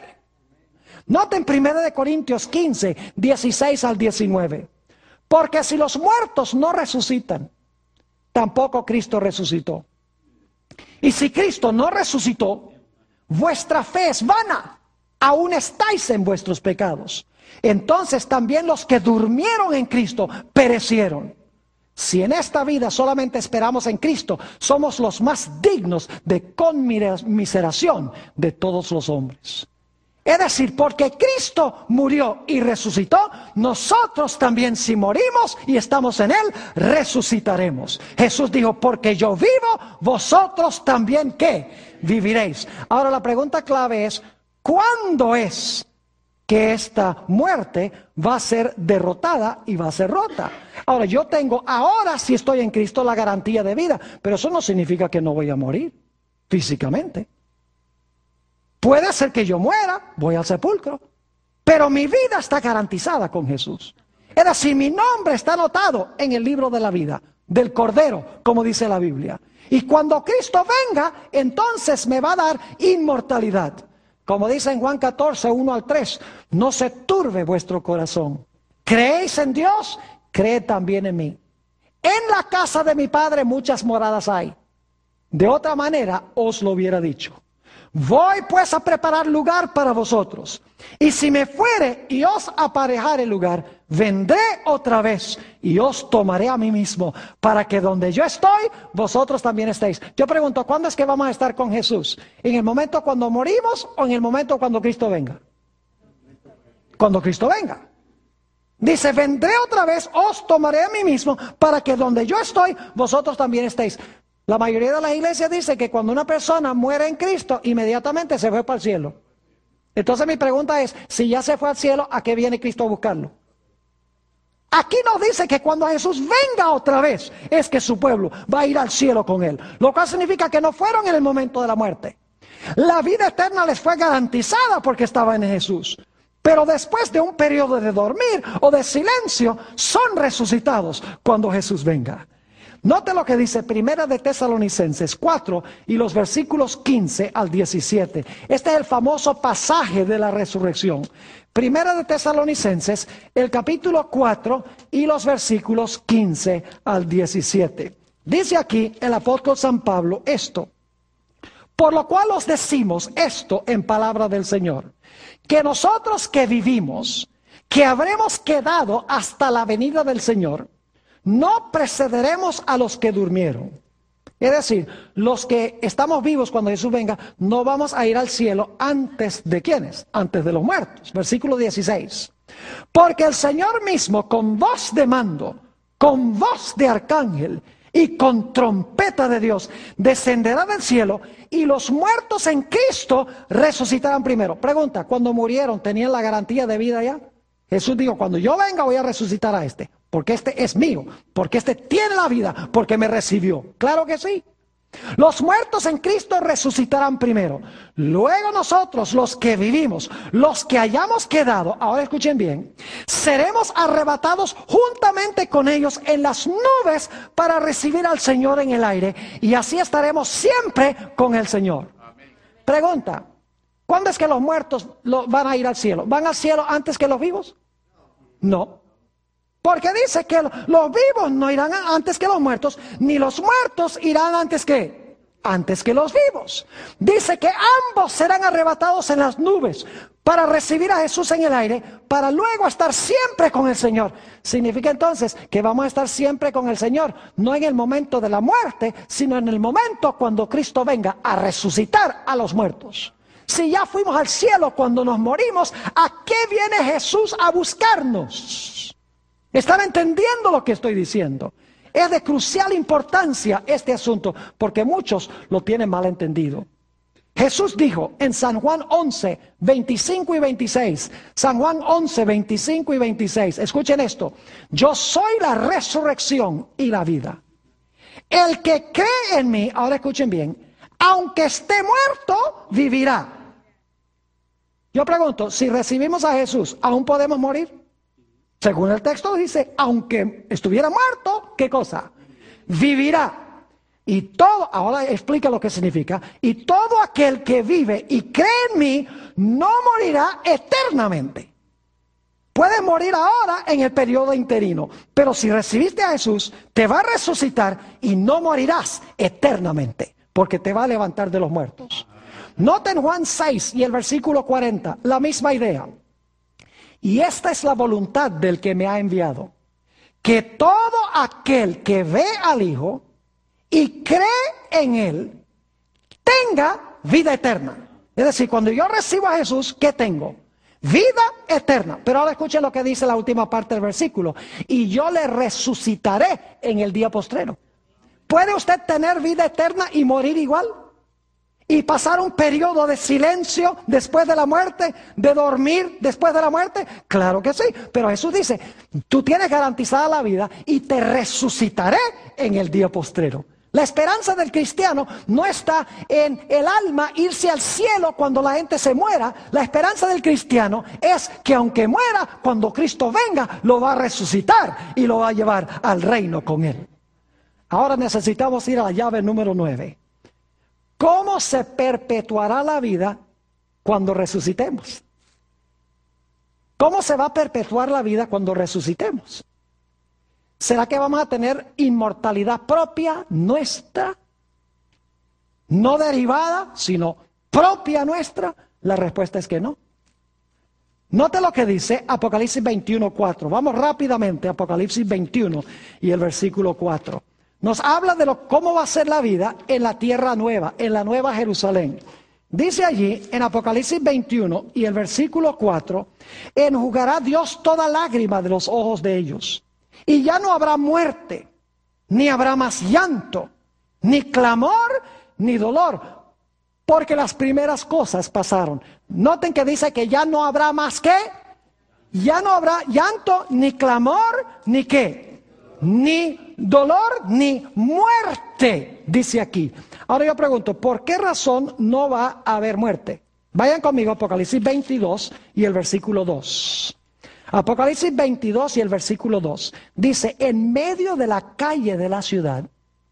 Noten 1 Corintios 15, 16 al 19. Porque si los muertos no resucitan, tampoco Cristo resucitó. Y si Cristo no resucitó, vuestra fe es vana. Aún estáis en vuestros pecados. Entonces también los que durmieron en Cristo perecieron. Si en esta vida solamente esperamos en Cristo, somos los más dignos de conmiseración de todos los hombres. Es decir, porque Cristo murió y resucitó, nosotros también, si morimos y estamos en Él, resucitaremos. Jesús dijo, porque yo vivo, vosotros también, ¿qué? Viviréis. Ahora la pregunta clave es, ¿cuándo es que esta muerte va a ser derrotada y va a ser rota? Ahora, yo tengo ahora, si estoy en Cristo, la garantía de vida, pero eso no significa que no voy a morir físicamente. Puede ser que yo muera, voy al sepulcro, pero mi vida está garantizada con Jesús. Es decir, mi nombre está anotado en el libro de la vida, del Cordero, como dice la Biblia. Y cuando Cristo venga, entonces me va a dar inmortalidad. Como dice en Juan 14, 1 al 3, no se turbe vuestro corazón. ¿Creéis en Dios? Creed también en mí. En la casa de mi Padre muchas moradas hay. De otra manera os lo hubiera dicho. Voy pues a preparar lugar para vosotros. Y si me fuere y os aparejare lugar, vendré otra vez y os tomaré a mí mismo, para que donde yo estoy, vosotros también estéis. Yo pregunto, ¿cuándo es que vamos a estar con Jesús? ¿En el momento cuando morimos o en el momento cuando Cristo venga? Cuando Cristo venga. Dice, vendré otra vez, os tomaré a mí mismo, para que donde yo estoy, vosotros también estéis. La mayoría de las iglesias dice que cuando una persona muere en Cristo, inmediatamente se fue para el cielo. Entonces mi pregunta es, si ya se fue al cielo, ¿a qué viene Cristo a buscarlo? Aquí nos dice que cuando Jesús venga otra vez, es que su pueblo va a ir al cielo con Él. Lo cual significa que no fueron en el momento de la muerte. La vida eterna les fue garantizada porque estaban en Jesús. Pero después de un periodo de dormir o de silencio, son resucitados cuando Jesús venga. Note lo que dice 1 de Tesalonicenses 4 y los versículos 15 al 17. Este es el famoso pasaje de la resurrección. 1 de Tesalonicenses, el capítulo 4 y los versículos 15 al 17. Dice aquí el apóstol San Pablo esto. Por lo cual os decimos esto en palabra del Señor, que nosotros que vivimos, que habremos quedado hasta la venida del Señor, no precederemos a los que durmieron. Es decir, los que estamos vivos cuando Jesús venga, no vamos a ir al cielo antes de ¿quiénes? Antes de los muertos. Versículo 16. Porque el Señor mismo, con voz de mando, con voz de arcángel y con trompeta de Dios descenderá del cielo y los muertos en Cristo resucitarán primero. Pregunta, ¿cuando murieron tenían la garantía de vida ya? Jesús dijo, cuando yo venga voy a resucitar a este, porque este es mío, porque este tiene la vida, porque me recibió. Claro que sí. Los muertos en Cristo resucitarán primero. Luego nosotros, los que vivimos, los que hayamos quedado, ahora escuchen bien, seremos arrebatados juntamente con ellos en las nubes para recibir al Señor en el aire. Y así estaremos siempre con el Señor. Pregunta, ¿cuándo es que los muertos van a ir al cielo? ¿Van al cielo antes que los vivos? No. Porque dice que los vivos no irán antes que los muertos, ni los muertos irán antes que los vivos. Dice que ambos serán arrebatados en las nubes para recibir a Jesús en el aire, para luego estar siempre con el Señor. Significa entonces que vamos a estar siempre con el Señor, no en el momento de la muerte, sino en el momento cuando Cristo venga a resucitar a los muertos. Si ya fuimos al cielo cuando nos morimos, ¿a qué viene Jesús a buscarnos? ¿Están entendiendo lo que estoy diciendo? Es de crucial importancia este asunto, porque muchos lo tienen mal entendido. Jesús dijo en San Juan 11, 25 y 26, San Juan 11, 25 y 26, escuchen esto, yo soy la resurrección y la vida. El que cree en mí, ahora escuchen bien, aunque esté muerto, vivirá. Yo pregunto, si recibimos a Jesús, ¿aún podemos morir? Según el texto dice, aunque estuviera muerto, ¿qué cosa? Vivirá. Y todo, ahora explica lo que significa, y todo aquel que vive y cree en mí, no morirá eternamente. Puedes morir ahora en el periodo interino, pero si recibiste a Jesús, te va a resucitar y no morirás eternamente, porque te va a levantar de los muertos. Noten Juan 6 y el versículo 40, la misma idea. Y esta es la voluntad del que me ha enviado, que todo aquel que ve al Hijo y cree en Él, tenga vida eterna. Es decir, cuando yo recibo a Jesús, ¿qué tengo? Vida eterna. Pero ahora escuchen lo que dice la última parte del versículo. Y yo le resucitaré en el día postrero. ¿Puede usted tener vida eterna y morir igual? ¿Y pasar un periodo de silencio después de la muerte? ¿De dormir después de la muerte? Claro que sí, pero Jesús dice, tú tienes garantizada la vida y te resucitaré en el día postrero. La esperanza del cristiano no está en el alma irse al cielo cuando la gente se muera. La esperanza del cristiano es que aunque muera, cuando Cristo venga, lo va a resucitar y lo va a llevar al reino con Él. Ahora necesitamos ir a la llave número 9. ¿Cómo se perpetuará la vida cuando resucitemos? ¿Cómo se va a perpetuar la vida cuando resucitemos? ¿Será que vamos a tener inmortalidad propia nuestra? No derivada, sino propia nuestra. La respuesta es que no. Note lo que dice Apocalipsis 21:4. Vamos rápidamente a Apocalipsis 21 y el versículo 4. Nos habla de cómo va a ser la vida en la tierra nueva, en la nueva Jerusalén. Dice allí en Apocalipsis 21 y el versículo 4, enjugará Dios toda lágrima de los ojos de ellos. Y ya no habrá muerte, ni habrá más llanto, ni clamor, ni dolor, porque las primeras cosas pasaron. Noten que dice que ya no habrá más ¿qué? Ya no habrá llanto, ni clamor, ni ¿qué? Ni dolor, ni muerte, dice aquí. Ahora yo pregunto, ¿por qué razón no va a haber muerte? Vayan conmigo a Apocalipsis 22 y el versículo 2. Apocalipsis 22 y el versículo 2. Dice, en medio de la calle de la ciudad,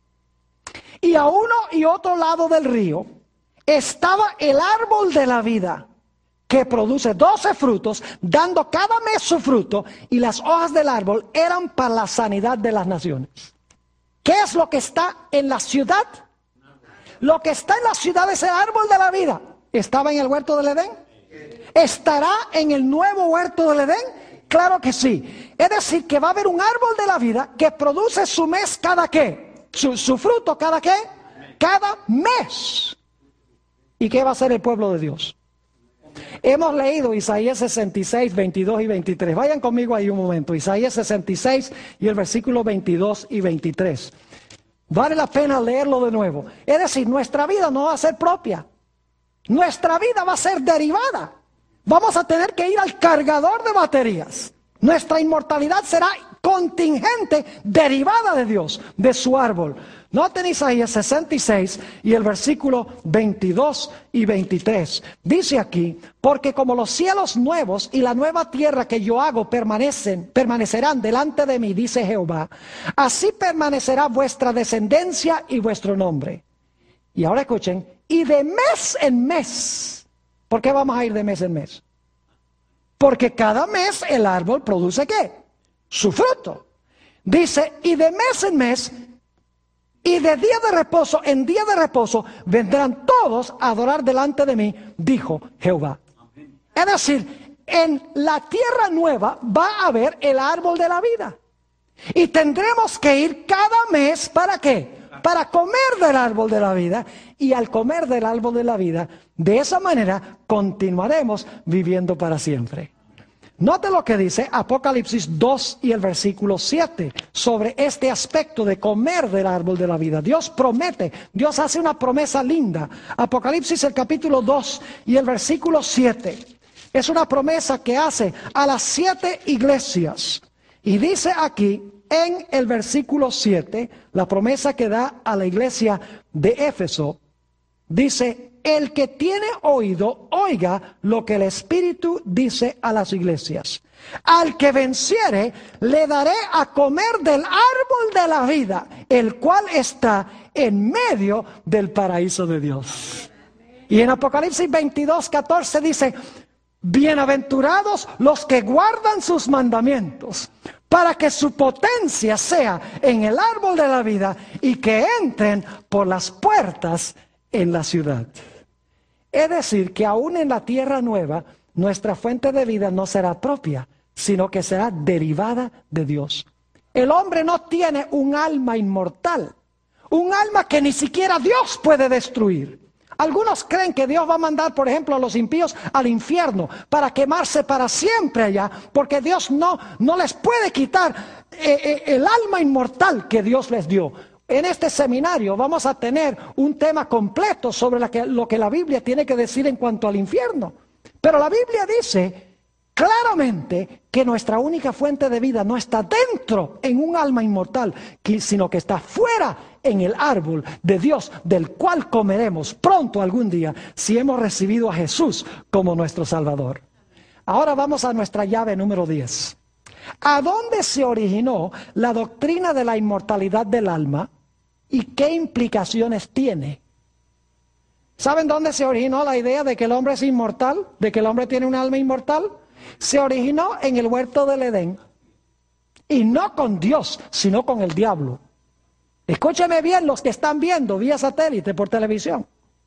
y a uno y otro lado del río, estaba el árbol de la vida, que produce 12 frutos, dando cada mes su fruto, y las hojas del árbol eran para la sanidad de las naciones. ¿Qué es lo que está en la ciudad? Lo que está en la ciudad es el árbol de la vida. ¿Estaba en el huerto del Edén? ¿Estará en el nuevo huerto del Edén? Claro que sí. Es decir, que va a haber un árbol de la vida que produce su mes cada ¿qué? Su fruto cada ¿qué? Cada mes. ¿Y qué va a hacer el pueblo de Dios? Hemos leído Isaías 66, 22 y 23. Vayan conmigo ahí un momento. Isaías 66 y el versículo 22 y 23. Vale la pena leerlo de nuevo. Es decir, nuestra vida no va a ser propia. Nuestra vida va a ser derivada. Vamos a tener que ir al cargador de baterías. Nuestra inmortalidad será contingente, derivada de Dios, de su árbol. Noten Isaías 66 y el versículo 22 y 23. Dice aquí, porque como los cielos nuevos y la nueva tierra que yo hago permanecerán delante de mí, dice Jehová, así permanecerá vuestra descendencia y vuestro nombre. Y ahora escuchen, y de mes en mes. ¿Por qué vamos a ir de mes en mes? Porque cada mes el árbol produce ¿qué? Su fruto. Dice, y de mes en mes, y de día de reposo en día de reposo, vendrán todos a adorar delante de mí, dijo Jehová. Es decir, en la tierra nueva va a haber el árbol de la vida. Y tendremos que ir cada mes, ¿para qué? Para comer del árbol de la vida. Y al comer del árbol de la vida, de esa manera continuaremos viviendo para siempre. Note lo que dice Apocalipsis 2 y el versículo 7 sobre este aspecto de comer del árbol de la vida. Dios promete, Dios hace una promesa linda. Apocalipsis el capítulo 2 y el versículo 7. Es una promesa que hace a las 7 iglesias. Y dice aquí en el versículo 7, la promesa que da a la iglesia de Éfeso, dice, el que tiene oído, oiga lo que el Espíritu dice a las iglesias. Al que venciere, le daré a comer del árbol de la vida, el cual está en medio del paraíso de Dios. Y en Apocalipsis 22, 14 dice, bienaventurados los que guardan sus mandamientos, para que su potencia sea en el árbol de la vida y que entren por las puertas en la ciudad. Es decir, que aún en la tierra nueva, nuestra fuente de vida no será propia, sino que será derivada de Dios. El hombre no tiene un alma inmortal, un alma que ni siquiera Dios puede destruir. Algunos creen que Dios va a mandar, por ejemplo, a los impíos al infierno para quemarse para siempre allá, porque Dios no les puede quitar el alma inmortal que Dios les dio. En este seminario vamos a tener un tema completo sobre lo que la Biblia tiene que decir en cuanto al infierno. Pero la Biblia dice claramente que nuestra única fuente de vida no está dentro en un alma inmortal, sino que está fuera en el árbol de Dios, del cual comeremos pronto algún día si hemos recibido a Jesús como nuestro Salvador. Ahora vamos a nuestra llave número 10. ¿A dónde se originó la doctrina de la inmortalidad del alma y qué implicaciones tiene? ¿Saben dónde se originó la idea de que el hombre es inmortal? ¿De que el hombre tiene un alma inmortal? Se originó en el huerto del Edén. Y no con Dios, sino con el diablo. Escúcheme bien los que están viendo vía satélite por televisión.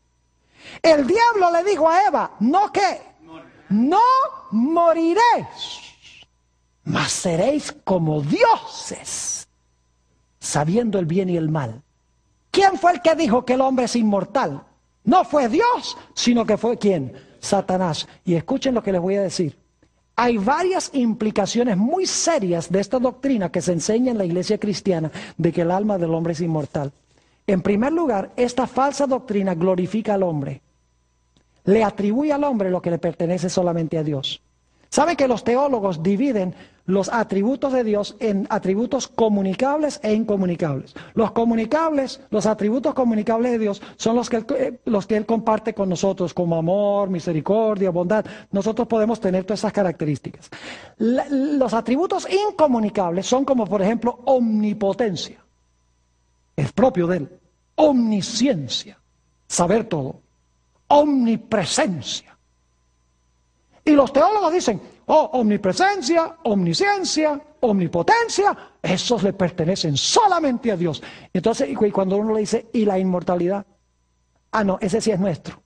El diablo le dijo a Eva, ¿no qué? No moriréis, mas seréis como dioses, sabiendo el bien y el mal. ¿Quién fue el que dijo que el hombre es inmortal? No fue Dios, sino que fue ¿quién? Satanás. Y escuchen lo que les voy a decir. Hay varias implicaciones muy serias de esta doctrina que se enseña en la iglesia cristiana de que el alma del hombre es inmortal. En primer lugar, esta falsa doctrina glorifica al hombre. Le atribuye al hombre lo que le pertenece solamente a Dios. ¿Saben que los teólogos dividen los atributos de Dios en atributos comunicables e incomunicables? Los comunicables, los atributos comunicables de Dios son los que Él comparte con nosotros, como amor, misericordia, bondad. Nosotros podemos tener todas esas características. Los atributos incomunicables son como, por ejemplo, omnipotencia. Es propio de Él. Omnisciencia, saber todo. Omnipresencia. Y los teólogos dicen, omnipresencia, omnisciencia, omnipotencia, esos le pertenecen solamente a Dios. Entonces, y cuando uno le dice, ¿y la inmortalidad? Ah, no, ese sí es nuestro.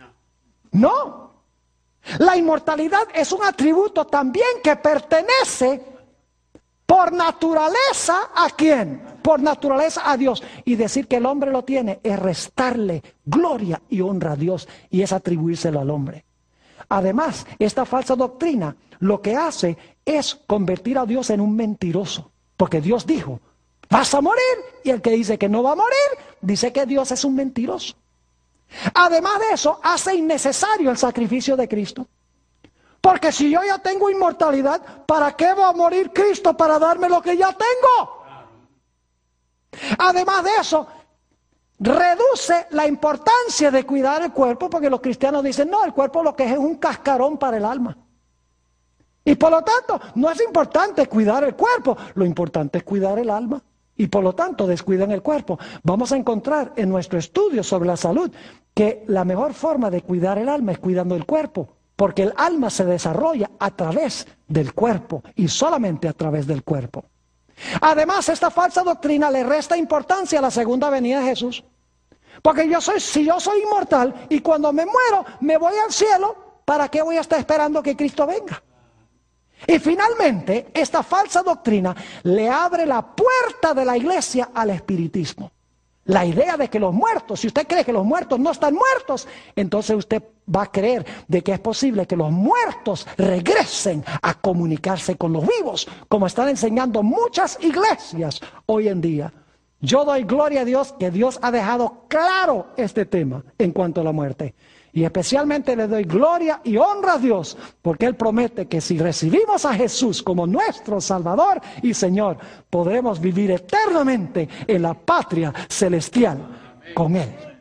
No. La inmortalidad es un atributo también que pertenece por naturaleza ¿a quién? Por naturaleza a Dios. Y decir que el hombre lo tiene es restarle gloria y honra a Dios y es atribuírselo al hombre. Además, esta falsa doctrina lo que hace es convertir a Dios en un mentiroso. Porque Dios dijo, vas a morir. Y el que dice que no va a morir, dice que Dios es un mentiroso. Además de eso, hace innecesario el sacrificio de Cristo. Porque si yo ya tengo inmortalidad, ¿para qué va a morir Cristo para darme lo que ya tengo? Además de eso, reduce la importancia de cuidar el cuerpo, porque los cristianos dicen, no, el cuerpo lo que es un cascarón para el alma. Y por lo tanto, no es importante cuidar el cuerpo, lo importante es cuidar el alma. Y por lo tanto, descuidan el cuerpo. Vamos a encontrar en nuestro estudio sobre la salud que la mejor forma de cuidar el alma es cuidando el cuerpo, porque el alma se desarrolla a través del cuerpo y solamente a través del cuerpo. Además, esta falsa doctrina le resta importancia a la segunda venida de Jesús. Porque si yo soy inmortal y cuando me muero me voy al cielo, ¿para qué voy a estar esperando que Cristo venga? Y finalmente, esta falsa doctrina le abre la puerta de la iglesia al espiritismo. La idea de que los muertos, si usted cree que los muertos no están muertos, entonces usted va a creer de que es posible que los muertos regresen a comunicarse con los vivos, como están enseñando muchas iglesias hoy en día. Yo doy gloria a Dios que Dios ha dejado claro este tema en cuanto a la muerte. Y especialmente le doy gloria y honra a Dios, porque Él promete que si recibimos a Jesús como nuestro Salvador y Señor, podremos vivir eternamente en la patria celestial con Él.